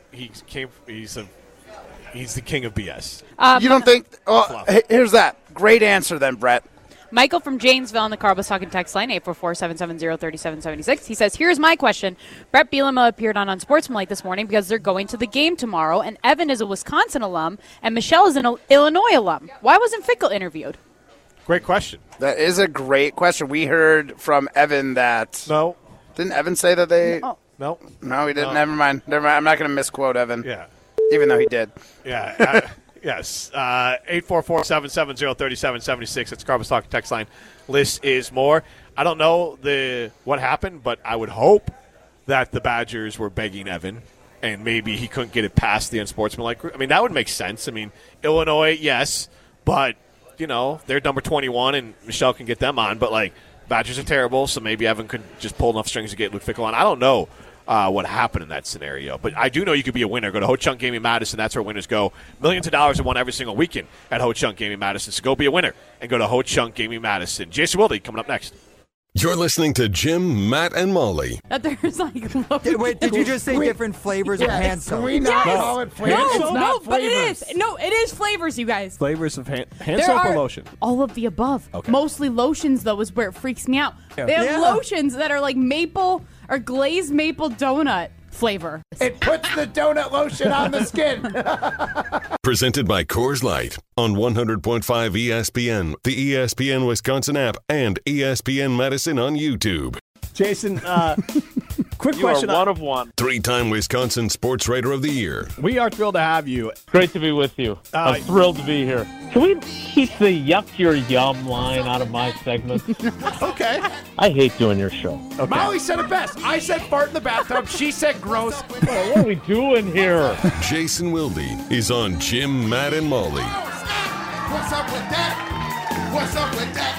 he's the king of BS. you don't think? Well, here's that great answer then, Brett. Michael from Janesville in the Carbos Talking text line, 844-770-3776. He says, here's my question. Brett Bielema appeared on Unsportsmanlike this morning because they're going to the game tomorrow, and Evan is a Wisconsin alum, and Michelle is an Illinois alum. Why wasn't Fickle interviewed? Great question. That is a great question. We heard from Evan that. No. Didn't Evan say that they? Oh. No. No, he didn't. No. Never mind. I'm not going to misquote Evan. Yeah. Even though he did. Yeah. Yes. 844-770-3776. It's Carbos Talking text line. List is more. I don't know what happened, but I would hope that the Badgers were begging Evan, and maybe he couldn't get it past the unsportsmanlike group. I mean, that would make sense. I mean, Illinois, yes, but, they're number 21, and Michelle can get them on. But, like, Badgers are terrible, so maybe Evan could just pull enough strings to get Luke Fickle on. I don't know what happened in that scenario. But I do know you could be a winner. Go to Ho Chunk Gaming Madison. That's where winners go. Millions of dollars are won every single weekend at Ho Chunk Gaming Madison. So go be a winner and go to Ho Chunk Gaming Madison. Jason Wilde coming up next. You're listening to Jim, Matt, and Molly. That there's like Wait, did you just say different flavors of hand soap? Can we not Yes. call it flavors? No, but it is. No, it is flavors, you guys. Flavors of hand There soap or are lotion? all of the above. Okay. Mostly lotions, though, is where it freaks me out. Yeah. They have Yeah. lotions that are like maple or glazed maple donut flavor. It puts the donut lotion on the skin. Presented by Coors Light on 100.5 ESPN, the ESPN Wisconsin app, and ESPN Madison on YouTube. Jason, quick You question. are one of one. 3-time Wisconsin Sports Writer of the Year. We are thrilled to have you. Great to be with you. I'm thrilled to be here. Can we keep the yuck your yum line out of my segment? Okay. I hate doing your show. Okay. Molly said it best. I said fart in the bathtub. She said gross. Oh, what are we doing here? Jason Wilde is on Jim, Matt, and Molly. What's up with that? What's up with that?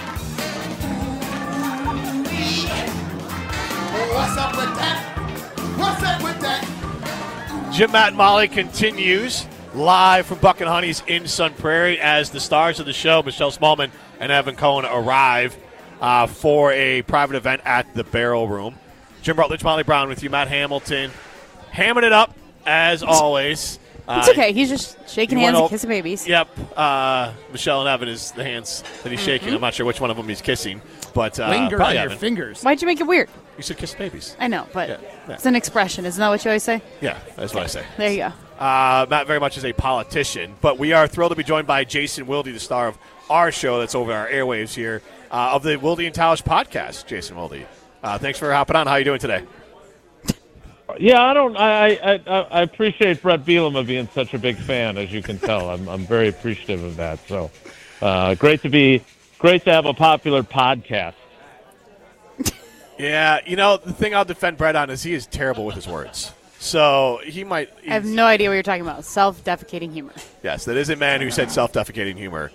What's up with that? What's up with that? Jim, Matt, and Molly continues live from Buck and Honey's in Sun Prairie as the stars of the show, Michelle Smallman and Evan Cohen, arrive for a private event at the Barrel Room. Jim Rutledge, Molly Brown with you, Matt Hamilton, hamming it up as always. It's okay. He's just shaking hands and kissing babies. Yep. Michelle and Evan is the hands that he's shaking. I'm not sure which one of them he's kissing. But linger on your Evan. fingers. Why'd you make it weird? You said kiss babies. I know, but Yeah. it's an expression. Isn't that what you always say? Yeah, that's what I say. There you go. Matt very much is a politician, but we are thrilled to be joined by Jason Wilde, the star of our show that's over our airwaves here, of the Wilde and Tausch podcast. Jason Wilde, thanks for hopping on. How are you doing today? Yeah, I appreciate Brett Bielema being such a big fan, as you can tell. I'm very appreciative of that. So great to have a popular podcast. Yeah, the thing I'll defend Brett on is he is terrible with his words. So he might. I have no idea what you're talking about. Self-defecating humor. Yes, that is a man who said self-defecating humor,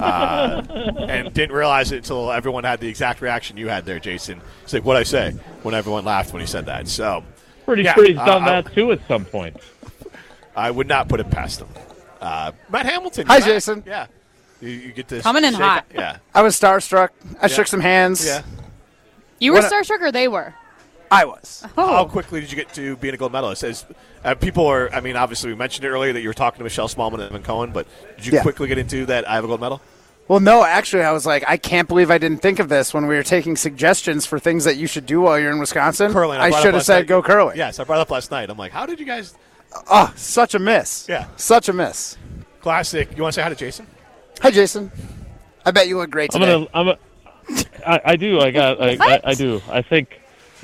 and didn't realize it until everyone had the exact reaction you had there, Jason. It's like what I say when everyone laughed when he said that. So pretty sure he's done that too at some point. I would not put it past him. Matt Hamilton. Hi, Jason. Yeah, you get to coming in shake hot. Yeah, I was starstruck. I shook some hands. Yeah, you were starstruck, or they were? I was. Oh. How quickly did you get to being a gold medalist? As people are, I mean, obviously we mentioned it earlier that you were talking to Michelle Smallman and Evan Cohen, but did you quickly get into that I have a gold medal? Well, no, actually, I was like, I can't believe I didn't think of this when we were taking suggestions for things that you should do while you're in Wisconsin. Curling. I should have said go curling. Yes, I brought it up last night. I'm like, how did you guys? Oh, such a miss. Yeah. Such a miss. Classic. You want to say hi to Jason? Hi, Jason. I bet you look great today. I do. I do. I think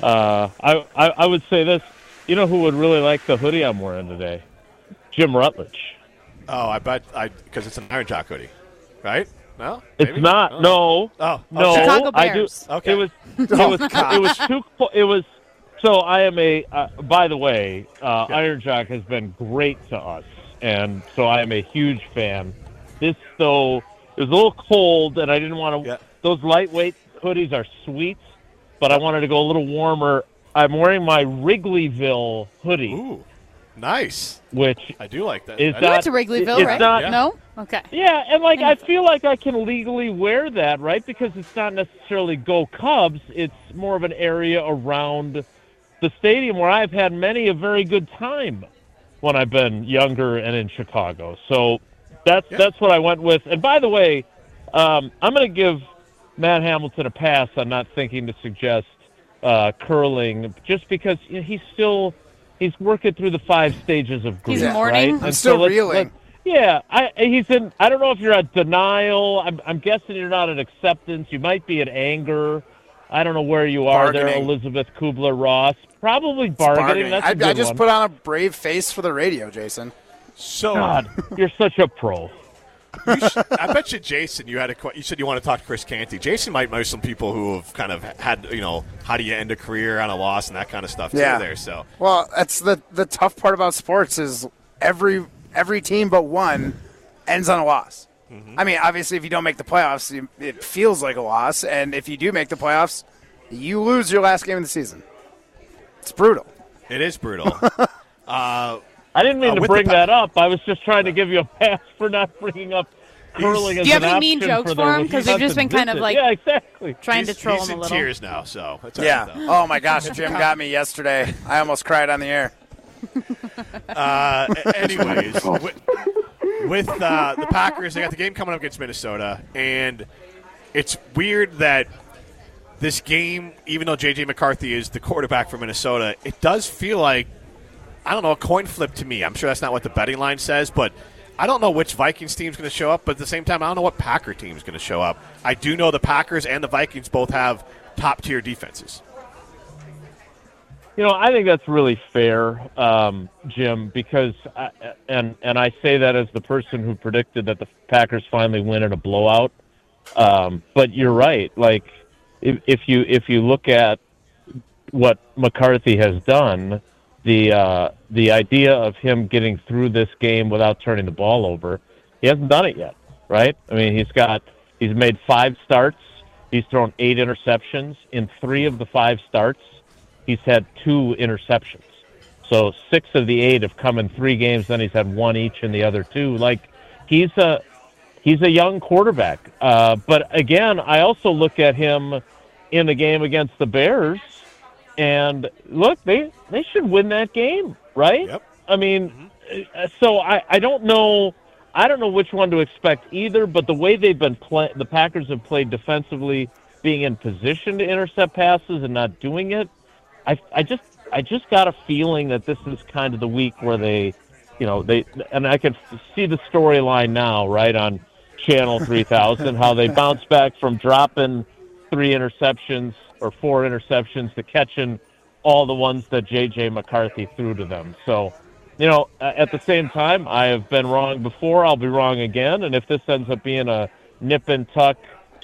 I would say this. You know who would really like the hoodie I'm wearing today? Jim Rutledge. Oh, I bet because it's an Iron Jock hoodie, right? No, maybe? It's not. No. Oh, no. Chicago I do. Bears. Okay. It was too. It was. So I am a. By the way, Iron Jock has been great to us, and so I am a huge fan. This though, it was a little cold, and I didn't want to. Yeah. Those lightweight hoodies are sweet, but I wanted to go a little warmer. I'm wearing my Wrigleyville hoodie. Ooh, nice. Which I do like that. You went to Wrigleyville, right? Not, No? Okay. Yeah, and I feel like I can legally wear that, right? Because it's not necessarily Go Cubs. It's more of an area around the stadium where I've had many a very good time when I've been younger and in Chicago. So that's what I went with. And by the way, I'm going to give Matt Hamilton a pass on not thinking to suggest curling, just because he's working through the 5 stages of grief. He's mourning. Right? I'm still reeling. I don't know if you're at denial. I'm guessing you're not at acceptance. You might be at anger. I don't know where you are there, Elizabeth Kubler-Ross. Probably bargaining. That's a good I just one. put on a brave face for the radio, Jason. So God, you're such a pro. I bet you, Jason, you said you want to talk to Chris Canty. Jason might know some people who have kind of had, how do you end a career on a loss and that kind of stuff too there. So well, that's the tough part about sports is every team but one ends on a loss. Mm-hmm. I mean, obviously, if you don't make the playoffs, it feels like a loss, and if you do make the playoffs, you lose your last game of the season. It's brutal. It is brutal. I didn't mean to bring that up. I was just trying to give you a pass for not bringing up curling as Do you have an any mean option jokes for him? Because they've just been kind of like trying to troll he's him a in little. tears now, so that's all yeah. right, though. Oh my gosh, Jim got me yesterday. I almost cried on the air. Anyways, with the Packers, they got the game coming up against Minnesota, and it's weird that this game, even though J.J. McCarthy is the quarterback for Minnesota, it does feel like, I don't know, a coin flip to me. I'm sure that's not what the betting line says, but I don't know which Vikings team's going to show up, but at the same time, I don't know what Packer team's going to show up. I do know the Packers and the Vikings both have top-tier defenses. I think that's really fair, Jim, because I say that as the person who predicted that the Packers finally win in a blowout. But you're right. Like, if you look at what McCarthy has done, the idea of him getting through this game without turning the ball over, he hasn't done it yet, right? I mean, he's made 5 starts. He's thrown 8 interceptions. In 3 of the 5 starts, he's had 2 interceptions. So 6 of the 8 have come in 3 games. Then he's had 1 each in the other 2. Like, he's a young quarterback. But again, I also look at him in the game against the Bears, and look, they should win that game, right? Yep. I mean, so I don't know. I don't know which one to expect either. But the way they've been the Packers have played defensively, being in position to intercept passes and not doing it, I just got a feeling that this is kind of the week where they and I can see the storyline now, right, on Channel 3000, how they bounce back from dropping 3 interceptions or 4 interceptions to catching all the ones that J.J. McCarthy threw to them. So, at the same time, I have been wrong before. I'll be wrong again. And if this ends up being a nip and tuck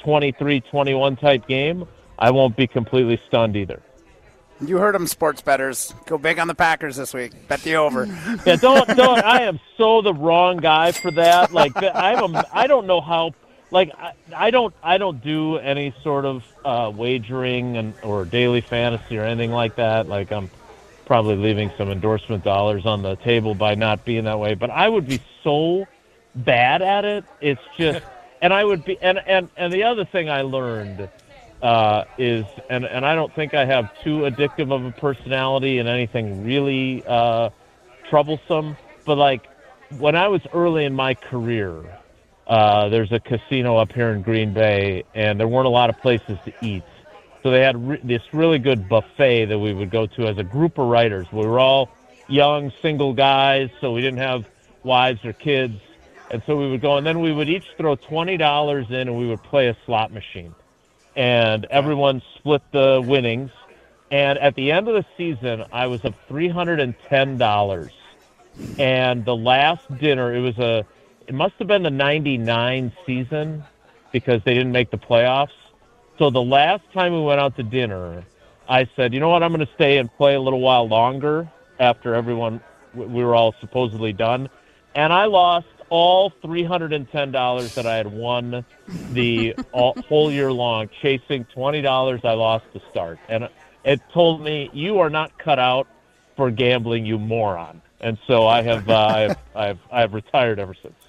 23-21 type game, I won't be completely stunned either. You heard them, sports bettors. Go big on the Packers this week. Bet the over. Yeah, don't. I am so the wrong guy for that. Like, I don't know how. Like, I don't do any sort of wagering or daily fantasy or anything like that. Like, I'm probably leaving some endorsement dollars on the table by not being that way. But I would be so bad at it. It's just, and I would be, and the other thing I learned is, and I don't think I have too addictive of a personality and anything really troublesome, but like when I was early in my career, there's a casino up here in Green Bay, and there weren't a lot of places to eat. So they had this really good buffet that we would go to as a group of writers. We were all young, single guys, so we didn't have wives or kids. And so we would go, and then we would each throw $20 in, and we would play a slot machine. And everyone split the winnings. And at the end of the season, I was up $310. And the last dinner, it must have been the 99 season because they didn't make the playoffs. So the last time we went out to dinner, I said, you know what, I'm going to stay and play a little while longer after we were all supposedly done. And I lost all $310 that I had won the whole year long, chasing $20 I lost to start. And it told me, you are not cut out for gambling, you moron. And so I have retired ever since.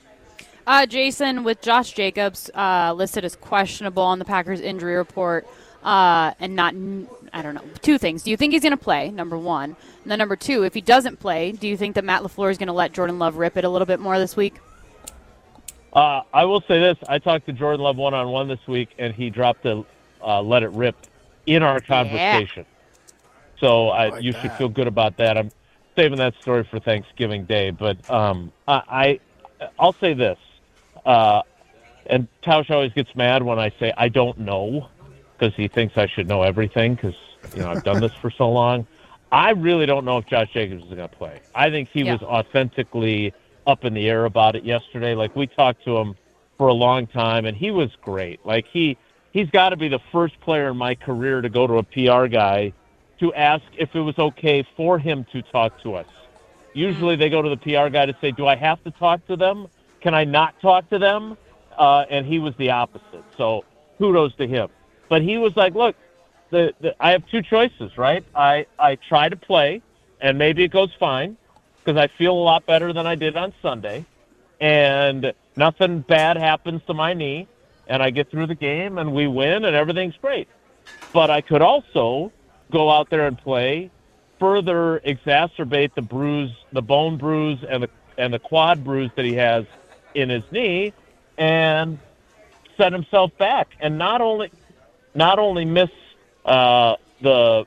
Jason, with Josh Jacobs listed as questionable on the Packers injury report, and not, I don't know, 2 things. Do you think he's going to play, number 1? And then number 2, if he doesn't play, do you think that Matt LaFleur is going to let Jordan Love rip it a little bit more this week? I will say this. I talked to Jordan Love one-on-one this week, and he dropped the let it rip in our conversation. Yeah. So you should feel good about that. I'm saving that story for Thanksgiving Day. But I'll say this. And Tausch always gets mad when I say I don't know, because he thinks I should know everything because, I've done this for so long. I really don't know if Josh Jacobs is going to play. I think he was authentically up in the air about it yesterday. Like, we talked to him for a long time, and he was great. Like, he's got to be the first player in my career to go to a PR guy to ask if it was okay for him to talk to us. Usually they go to the PR guy to say, do I have to talk to them? Can I not talk to them? And he was the opposite. So kudos to him. But he was like, look, I have 2 choices, right? I try to play, and maybe it goes fine because I feel a lot better than I did on Sunday, and nothing bad happens to my knee, and I get through the game, and we win, and everything's great. But I could also go out there and play, further exacerbate the bone bruise and the quad bruise that he has in his knee, and set himself back, and not only miss the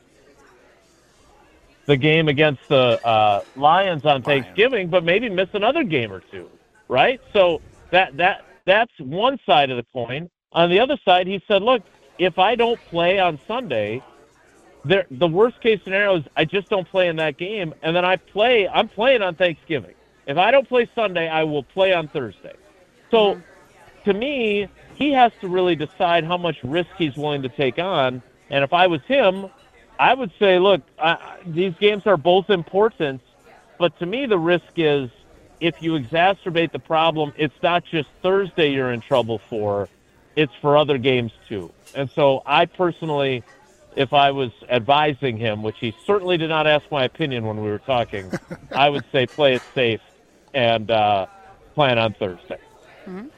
game against the Lions on Thanksgiving, but maybe miss another game or 2, right? So that's one side of the coin. On the other side, he said, look, if I don't play on Sunday, the worst case scenario is I just don't play in that game, and then I'm playing on Thanksgiving. If I don't play Sunday, I will play on Thursday. So, to me, he has to really decide how much risk he's willing to take on. And if I was him, I would say, look, these games are both important, but to me the risk is if you exacerbate the problem, it's not just Thursday you're in trouble for, it's for other games too. And so I personally, if I was advising him, which he certainly did not ask my opinion when we were talking, I would say play it safe and plan on Thursday. Mm-hmm.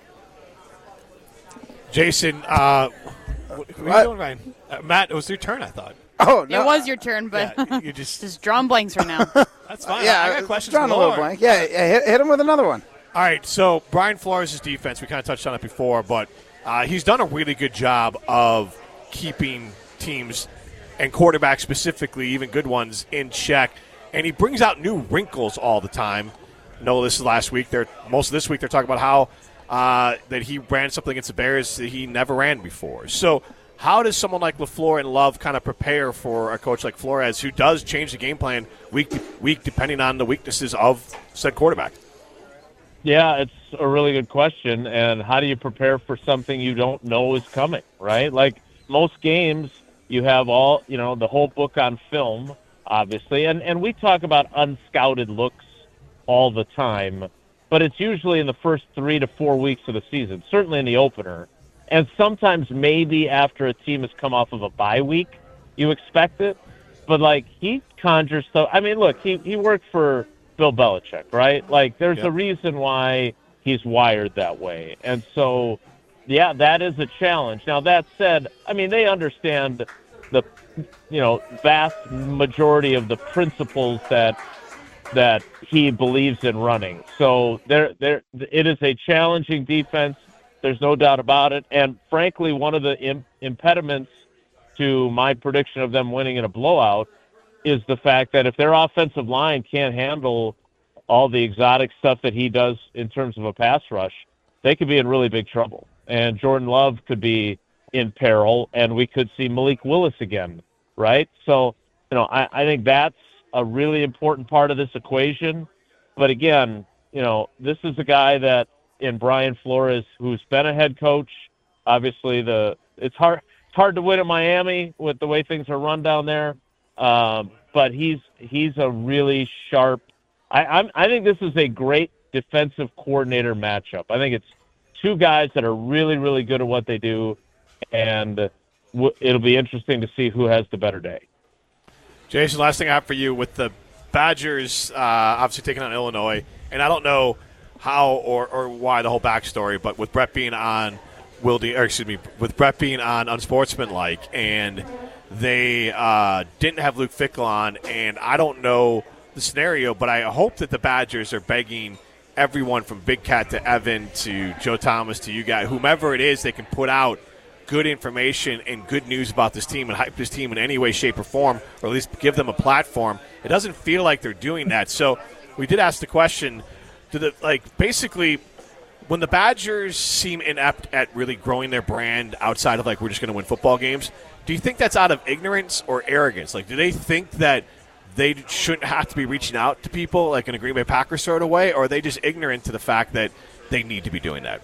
Jason, what are you doing, Ryan? Matt, it was your turn, I thought. Oh, no. It was your turn, but you just drawing blanks right now. That's fine. Yeah, I got questions drawing a little more. blank. Yeah, hit him with another one. All right, so Brian Flores' defense, we kind of touched on it before, but he's done a really good job of keeping teams and quarterbacks specifically, even good ones, in check. And he brings out new wrinkles all the time. No, this is last week. Most of this week they're talking about how that he ran something against the Bears that he never ran before. So how does someone like LaFleur and Love kind of prepare for a coach like Flores, who does change the game plan week to week depending on the weaknesses of said quarterback? Yeah, it's a really good question. And how do you prepare for something you don't know is coming, right? Like most games, you have the whole book on film, obviously. And we talk about unscouted looks all the time, but it's usually in the first 3 to 4 weeks of the season, certainly in the opener. And sometimes maybe after a team has come off of a bye week, you expect it. But, like, he conjures stuff. I mean, look, he worked for Bill Belichick, right? Like, there's a reason why he's wired that way. And so, yeah, that is a challenge. Now, that said, I mean, they understand the, vast majority of the principles that he believes in running. So it is a challenging defense. There's no doubt about it. And frankly, one of the impediments to my prediction of them winning in a blowout is the fact that if their offensive line can't handle all the exotic stuff that he does in terms of a pass rush, they could be in really big trouble. And Jordan Love could be in peril, and we could see Malik Willis again, right? So, I think that's a really important part of this equation. But again, this is a guy that in Brian Flores, who's been a head coach. Obviously, it's hard to win at Miami with the way things are run down there. But he's a really sharp. I think this is a great defensive coordinator matchup. I think it's two guys that are really, really good at what they do, and it'll be interesting to see who has the better day. Jason, last thing I have for you with the Badgers obviously taking on Illinois, and I don't know how or why the whole backstory, but with Brett being on with Brett being on Unsportsmanlike, and they didn't have Luke Fickell on, and I don't know the scenario, but I hope that the Badgers are begging everyone from Big Cat to Evan to Joe Thomas to you guys, whomever it is, they can put out good information and good news about this team and hype this team in any way, shape, or form, or at least give them a platform. It doesn't feel like they're doing that. So we did ask the question, basically, when the Badgers seem inept at really growing their brand outside of, we're just going to win football games, do you think that's out of ignorance or arrogance? Do they think that they shouldn't have to be reaching out to people like in a Green Bay Packers sort of way, or are they just ignorant to the fact that they need to be doing that?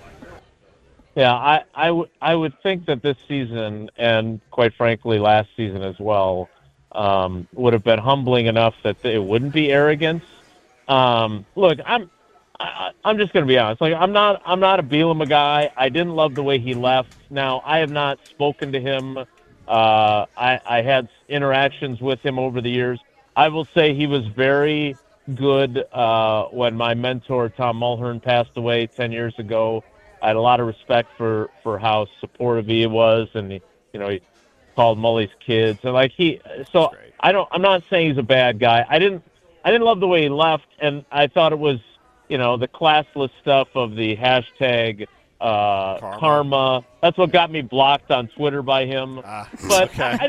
Yeah, I would think that this season, and quite frankly last season as well, would have been humbling enough that it wouldn't be arrogance. Look, I'm just going to be honest. I'm not a Bielema guy. I didn't love the way he left. Now, I have not spoken to him. I had interactions with him over the years. I will say he was very good when my mentor Tom Mulhern passed away 10 years ago. I had a lot of respect for how supportive he was, and he called Mully's kids, and I'm not saying he's a bad guy. I didn't love the way he left, and I thought it was the classless stuff of the hashtag karma. That's what got me blocked on Twitter by him. But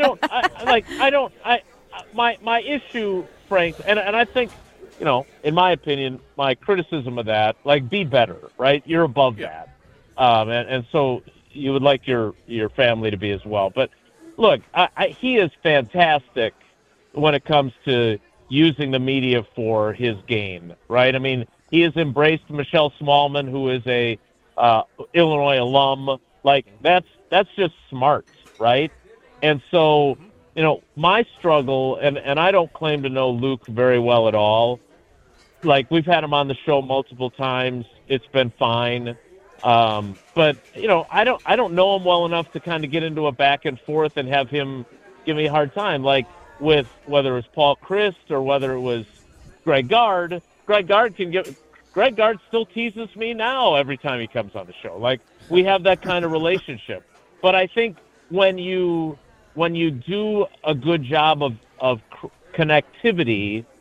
okay. My issue, Frank, and I think, in my opinion, my criticism of that, be better, right? You're above that. And so you would like your family to be as well. But look, he is fantastic when it comes to using the media for his gain, right? I mean, he has embraced Michelle Smallman, who is a Illinois alum. That's just smart, right? And so, my struggle, and I don't claim to know Luke very well at all. We've had him on the show multiple times. It's been fine. But I don't know him well enough to kind of get into a back and forth and have him give me a hard time. With whether it was Paul Christ or whether it was Greg Gard. Greg Gard still teases me now every time he comes on the show. We have that kind of relationship. But I think when you do a good job of connectivity,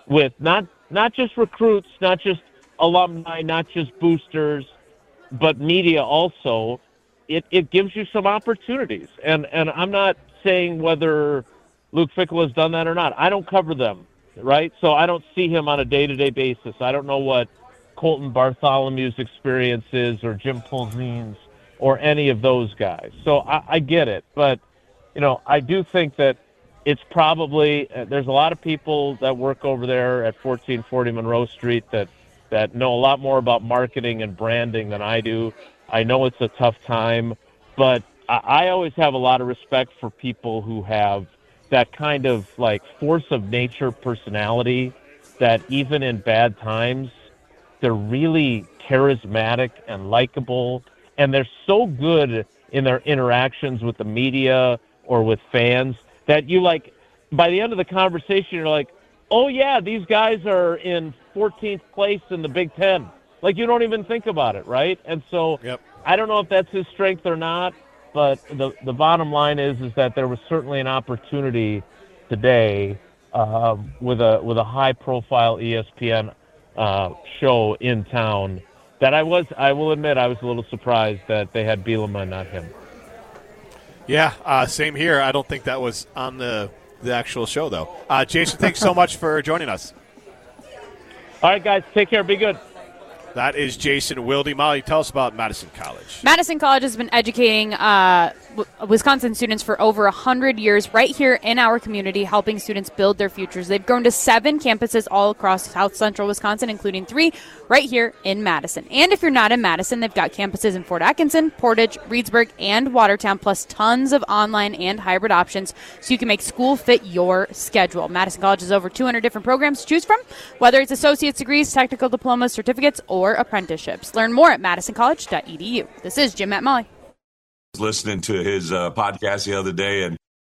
with not just recruits, not just alumni, not just boosters, but media also, it gives you some opportunities. And I'm not saying whether Luke Fickell has done that or not. I don't cover them, right? So I don't see him on a day-to-day basis. I don't know what Colton Bartholomew's experience is, or Jim Polzine's, or any of those guys. So I get it. But, I do think that it's probably there's a lot of people that work over there at 1440 Monroe Street that know a lot more about marketing and branding than I do. I know it's a tough time, but I always have a lot of respect for people who have that kind of like force of nature personality that even in bad times, they're really charismatic and likable, and they're so good in their interactions with the media or with fans that you like, by the end of the conversation, you're like, oh yeah, these guys are in 14th place in the Big Ten. Like, you don't even think about it, right? And so I don't know if that's his strength or not, but the bottom line is that there was certainly an opportunity today with a high-profile ESPN show in town that I will admit, I was a little surprised that they had Bielema and not him. Yeah, same here. I don't think that was on the actual show, though. Jason, thanks so much for joining us. All right, guys, take care. Be good. That is Jason Wilde. Molly, tell us about Madison College. Madison College has been educating Wisconsin students for over 100 years right here in our community, helping students build their futures. They've grown to 7 campuses all across South Central Wisconsin, including 3 right here in Madison. And if you're not in Madison, they've got campuses in Fort Atkinson, Portage, Reedsburg, and Watertown, plus tons of online and hybrid options so you can make school fit your schedule. Madison College has over 200 different programs to choose from, whether it's associate's degrees, technical diplomas, certificates, or apprenticeships. Learn more at madisoncollege.edu. This is Jim Matt Molly. Listening to his podcast the other day, and